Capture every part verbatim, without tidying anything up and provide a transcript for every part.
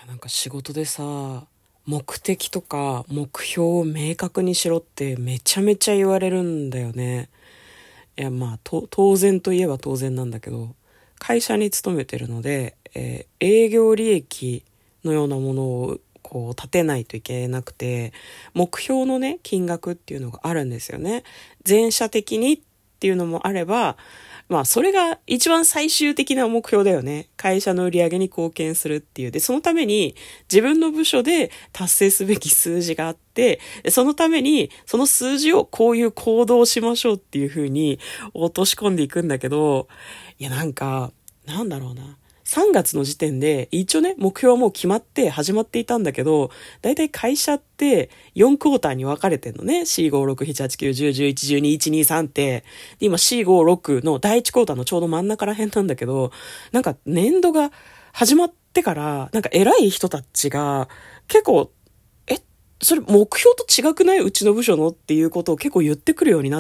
やなんか仕事でさ、目的とか目標を明確にしろってめちゃめちゃ言われるんだよね。いやまあと当然といえば当然なんだけど、会社に勤めてるので、えー営業利益のようなものをこう立てないといけなくて、目標のね金額っていうのがあるんですよね。全社的にっていうのもあれば、まあそれが一番最終的な目標だよね。会社の売り上げに貢献するっていう。で、そのために自分の部署で達成すべき数字があって、そのためにその数字をこういう行動をしましょうっていう風に落とし込んでいくんだけど、いやなんか、なんだろうな。さんがつの時点で一応ね目標はもう決まって始まっていたんだけど、だいたい会社ってよんクォーターに分かれてんのね。 よん、ご、ろく、なな、はち、きゅう、じゅう、じゅういち、じゅうに、いち、に、さんってで今 よん、ご、ろくのだいいちクォーターのちょうど真ん中ら辺なんだけど、なんか年度が始まってからなんか偉い人たちが結構えそれ目標と違くない？うちの部署のっていうことを結構言ってくるようになって、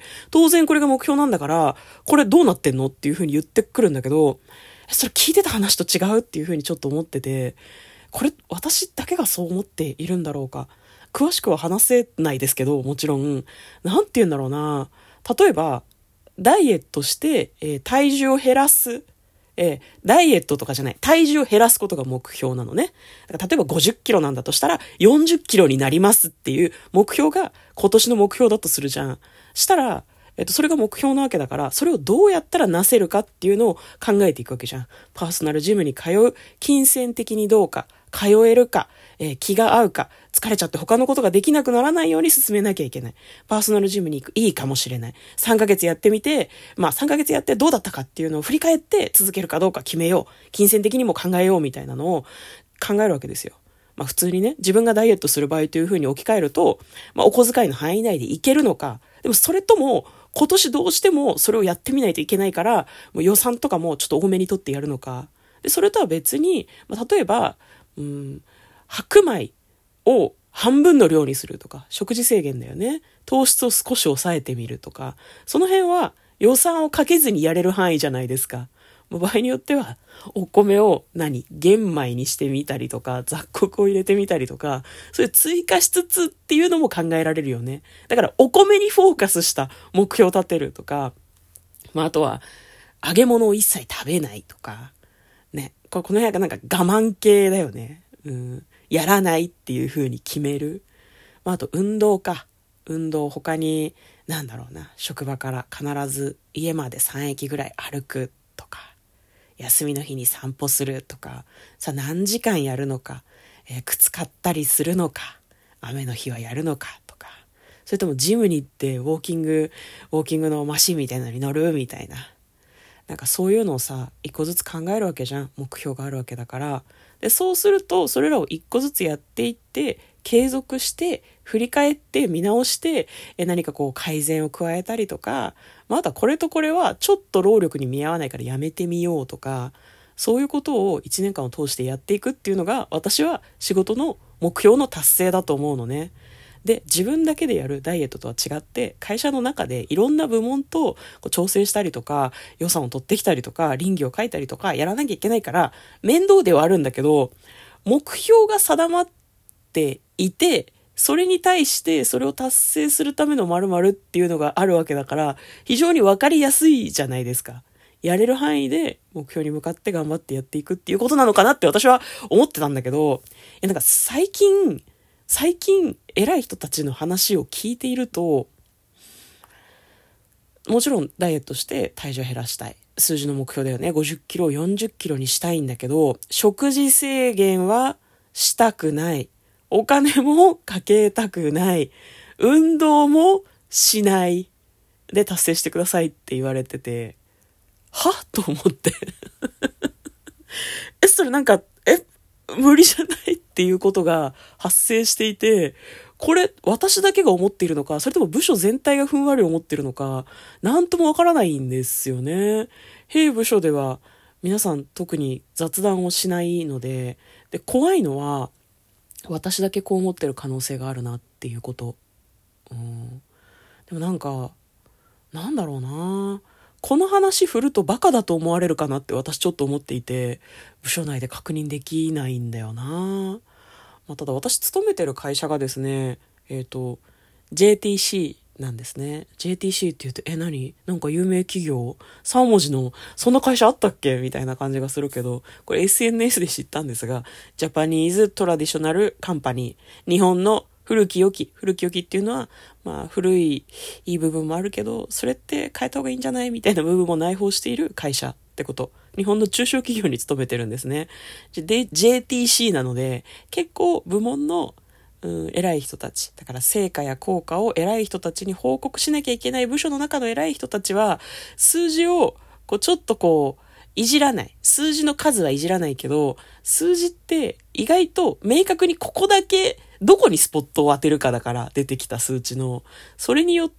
当然これが目標なんだからこれどうなってんのっていう風に言ってくるんだけど、それ聞いてた話と違うっていう風にちょっと思ってて、これ私だけがそう思っているんだろうか。詳しくは話せないですけど、もちろんなんて言うんだろうな。例えばダイエットして、えー体重を減らす、えーダイエットとかじゃない、体重を減らすことが目標なのね。だから例えばごじゅっキロなんだとしたらよんじゅっキロになりますっていう目標が今年の目標だとするじゃん。したらえっと、それが目標なわけだから、それをどうやったらなせるかっていうのを考えていくわけじゃん。パーソナルジムに通う、金銭的にどうか、通えるか、えー気が合うか、疲れちゃって他のことができなくならないように進めなきゃいけない。パーソナルジムに行く、いいかもしれない。さんかげつやってみて、まあさんかげつやってどうだったかっていうのを振り返って続けるかどうか決めよう。金銭的にも考えようみたいなのを考えるわけですよ。まあ普通にね、自分がダイエットする場合というふうに置き換えると、まあお小遣いの範囲内でいけるのか、でもそれとも、今年どうしてもそれをやってみないといけないから、もう予算とかもちょっと多めに取ってやるのか。で、それとは別に、まあ、例えば、うん、白米を半分の量にするとか、食事制限だよね。糖質を少し抑えてみるとか、その辺は予算をかけずにやれる範囲じゃないですか。場合によっては、お米を何玄米にしてみたりとか、雑穀を入れてみたりとか、それ追加しつつっていうのも考えられるよね。だから、お米にフォーカスした目標を立てるとか、まあ、あとは、揚げ物を一切食べないとか、ね。ここの辺がなんか我慢系だよね。うん。やらないっていう風に決める。まあ、あと、運動か。運動、他に、なんだろうな。職場から必ず家までさん駅ぐらい歩くとか。休みの日に散歩するとか、さあ何時間やるのか、えー靴買ったりするのか、雨の日はやるのかとか、それともジムに行ってウォーキング、ウォーキングのマシンみたいなのに乗るみたいな。なんかそういうのをさ、一個ずつ考えるわけじゃん。目標があるわけだから。で、そうすると、それらを一個ずつやっていって、継続して、振り返って見直して、え何かこう改善を加えたりとか、またこれとこれはちょっと労力に見合わないからやめてみようとか、そういうことをいちねんかんを通してやっていくっていうのが、私は仕事の目標の達成だと思うのね。で、自分だけでやるダイエットとは違って、会社の中でいろんな部門とこう調整したりとか、予算を取ってきたりとか、倫理を書いたりとか、やらなきゃいけないから、面倒ではあるんだけど、目標が定まっていて、それに対してそれを達成するための〇〇っていうのがあるわけだから、非常にわかりやすいじゃないですか。やれる範囲で目標に向かって頑張ってやっていくっていうことなのかなって私は思ってたんだけど、いやなんか最近、最近偉い人たちの話を聞いていると、もちろんダイエットして体重を減らしたい。数字の目標だよね。ごじゅっキロをよんじゅっキロにしたいんだけど、食事制限はしたくない。お金もかけたくない。運動もしない。で達成してくださいって言われてて、はと思ってえ、それなんか、え、無理じゃないっていうことが発生していて、これ私だけが思っているのか、それとも部署全体がふんわり思っているのか、なんともわからないんですよね。弊部署では皆さん特に雑談をしないので、で、怖いのは私だけこう思ってる可能性があるなっていうこと。うん、でもなんか、なんだろうな。 この話振るとバカだと思われるかなって私ちょっと思っていて、部署内で確認できないんだよな。まあ、ただ私勤めてる会社がですね、えっと、ジェーティーシー なんですね。ジェーティーシー って言うと、え、何なんか有名企業 ?さん 文字の、そんな会社あったっけみたいな感じがするけど、これ エスエヌエス で知ったんですが、ジャパニーズトラディショナルカンパニー。日本の古き良き。古き良きっていうのは、まあ古い、いい部分もあるけど、それって変えた方がいいんじゃないみたいな部分も内包している会社ってこと。日本の中小企業に勤めてるんですね。で、ジェーティーシー なので、結構部門のうん、偉い人たち。だから成果や効果を偉い人たちに報告しなきゃいけない部署の中の偉い人たちは、数字をこうちょっとこう、いじらない。数字の数はいじらないけど、数字って意外と明確にここだけ、どこにスポットを当てるかだから出てきた数値の、それによって、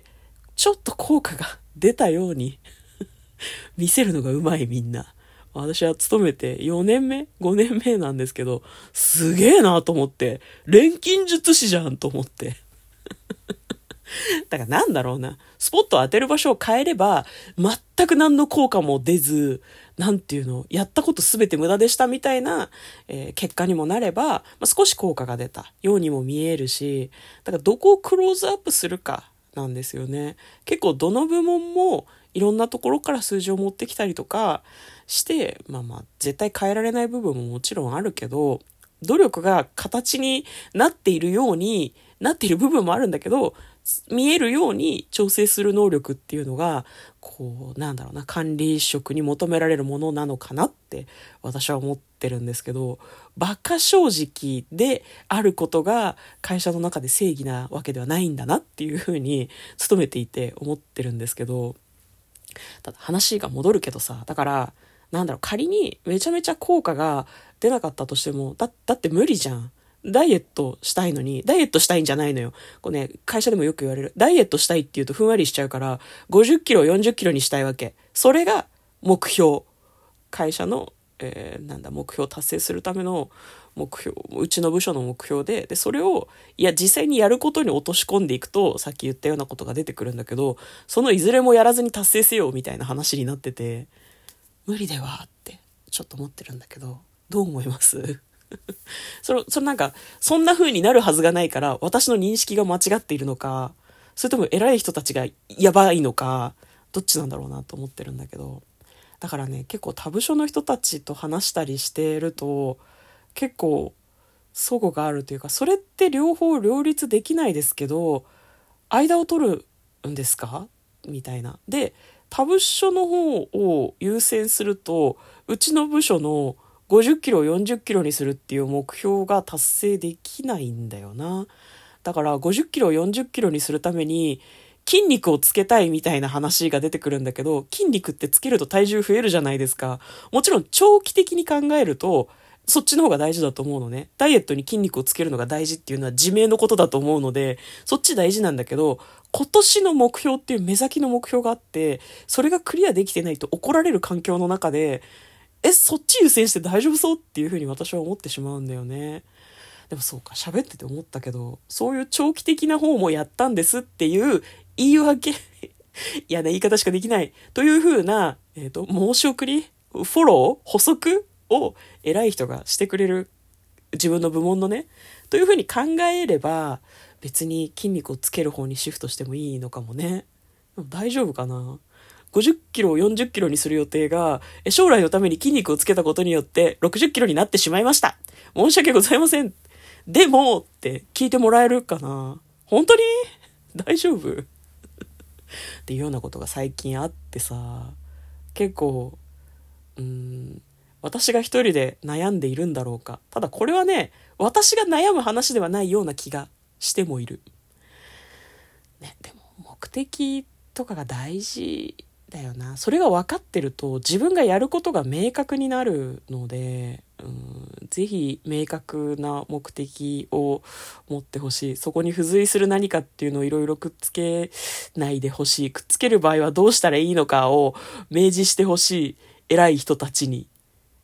ちょっと効果が出たように見せるのがうまいみんな。私は勤めてよねんめ ?ご 年目なんですけど、すげえなと思って、錬金術師じゃんと思って。だからなんだろうな、スポットを当てる場所を変えれば、全く何の効果も出ず、なんていうの、やったことすべて無駄でしたみたいな、えー、結果にもなれば、まあ、少し効果が出たようにも見えるし、だからどこをクローズアップするかなんですよね。結構どの部門もいろんなところから数字を持ってきたりとかして、まあまあ絶対変えられない部分ももちろんあるけど、努力が形になっているようになっている部分もあるんだけど、見えるように調整する能力っていうのが、こう、なんだろうな、管理職に求められるものなのかなって私は思ってるんですけど、馬鹿正直であることが会社の中で正義なわけではないんだなっていうふうに勤めていて思ってるんですけど、ただ話が戻るけどさ、だから、なんだろう、仮にめちゃめちゃ効果が出なかったとしても、だ、だって無理じゃん。ダイエットしたいのに、ダイエットしたいんじゃないのよ。こうね、会社でもよく言われる。ダイエットしたいって言うとふんわりしちゃうから、ごじゅっキロ、よんじゅっキロにしたいわけ。それが目標。会社の、えー、なんだ、目標を達成するための目標、うちの部署の目標で、で、それを、いや、実際にやることに落とし込んでいくと、さっき言ったようなことが出てくるんだけど、そのいずれもやらずに達成せよ、みたいな話になってて、無理ではって、ちょっと思ってるんだけど、どう思いますその、そのなんか、そんな風になるはずがないから、私の認識が間違っているのか、それとも偉い人たちがやばいのか、どっちなんだろうなと思ってるんだけど、だからね、結構他部署の人たちと話したりしてると、結構、齟齬があるというか、それって両方両立できないですけど、間を取るんですかみたいな。で、他部署の方を優先すると、うちの部署のごじゅっキロをよんじゅっキロにするっていう目標が達成できないんだよな。だからごじゅっキロをよんじゅっキロにするために筋肉をつけたいみたいな話が出てくるんだけど、筋肉ってつけると体重増えるじゃないですか。もちろん長期的に考えると、そっちの方が大事だと思うのね。ダイエットに筋肉をつけるのが大事っていうのは自明のことだと思うので、そっち大事なんだけど、今年の目標っていう目先の目標があって、それがクリアできてないと怒られる環境の中で、え、そっち優先して大丈夫そうっていうふうに私は思ってしまうんだよね。でもそうか、喋ってて思ったけど、そういう長期的な方もやったんですっていう言い訳嫌な言い方しかできないというふうな、えっと、申し送りフォロー補足を偉い人がしてくれる、自分の部門のね、というふうに考えれば、別に筋肉をつける方にシフトしてもいいのかもね。でも大丈夫かな。ごじゅっキロをよんじゅっキロにする予定が、将来のために筋肉をつけたことによってろくじゅっキロになってしまいました。申し訳ございません。でもって聞いてもらえるかな。本当に大丈夫っていうようなことが最近あってさ、結構、うーん、私が一人で悩んでいるんだろうか。ただこれはね、私が悩む話ではないような気がしてもいる。ね、でも目的とかが大事だよな。それが分かってると自分がやることが明確になるので、うん、ぜひ明確な目的を持ってほしい。そこに付随する何かっていうのをいろいろくっつけないでほしい。くっつける場合はどうしたらいいのかを明示してほしい。偉い人たちに。っ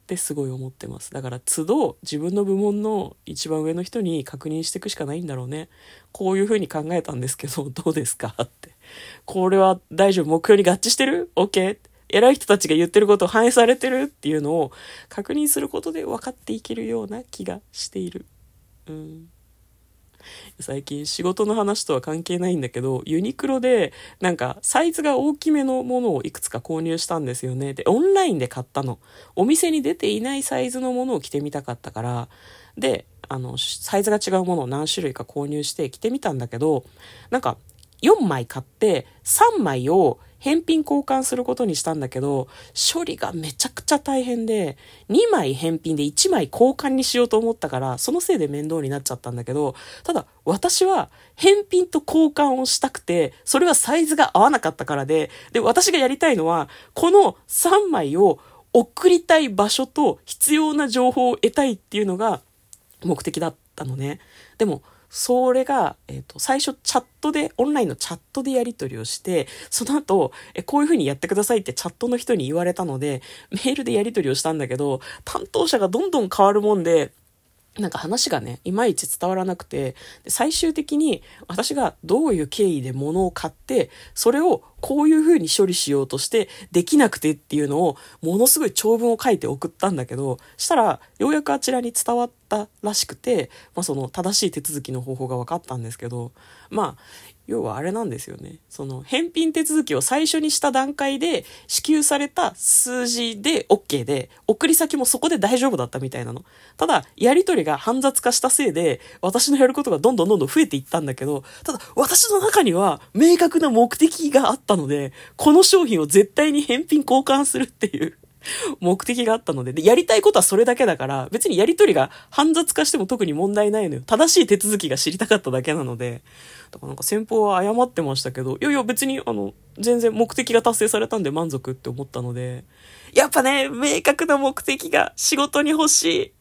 ってすごい思ってます。だから都度自分の部門の一番上の人に確認していくしかないんだろうね。こういうふうに考えたんですけどどうですかって。これは大丈夫、目標に合致してる ?OK? 偉い人たちが言ってることを反映されてるっていうのを確認することで分かっていけるような気がしている。うん。最近仕事の話とは関係ないんだけど、ユニクロでなんかサイズが大きめのものをいくつか購入したんですよね。で、オンラインで買ったの。お店に出ていないサイズのものを着てみたかったから、で、あの、サイズが違うものを何種類か購入して着てみたんだけど、なんかよんまい買ってさんまいを返品交換することにしたんだけど、処理がめちゃくちゃ大変で、にまい返品でいちまい交換にしようと思ったから、そのせいで面倒になっちゃったんだけど、ただ私は返品と交換をしたくて、それはサイズが合わなかったからで、で、私がやりたいのは、このさんまいを送りたい場所と必要な情報を得たいっていうのが目的だったのね。でも、それが、えっと、最初チャットで、オンラインのチャットでやり取りをして、その後、え、こういう風にやってくださいってチャットの人に言われたので、メールでやり取りをしたんだけど、担当者がどんどん変わるもんで、なんか話がね、いまいち伝わらなくて、で最終的に私がどういう経緯で物を買って、それをこういう風に処理しようとしてできなくてっていうのをものすごい長文を書いて送ったんだけど、したらようやくあちらに伝わったらしくて、まあその正しい手続きの方法が分かったんですけど、まあ要はあれなんですよね。その返品手続きを最初にした段階で支給された数字で OK で、送り先もそこで大丈夫だったみたいなの。ただやり取りが煩雑化したせいで私のやることがどんどんどんどん増えていったんだけど、ただ私の中には明確な目的があったので、この商品を絶対に返品交換するっていう目的があったので、で、やりたいことはそれだけだから、別にやりとりが煩雑化しても特に問題ないのよ。正しい手続きが知りたかっただけなので、だからなんか先方は謝ってましたけど、いやいや別にあの、全然目的が達成されたんで満足って思ったので、やっぱね、明確な目的が仕事に欲しい。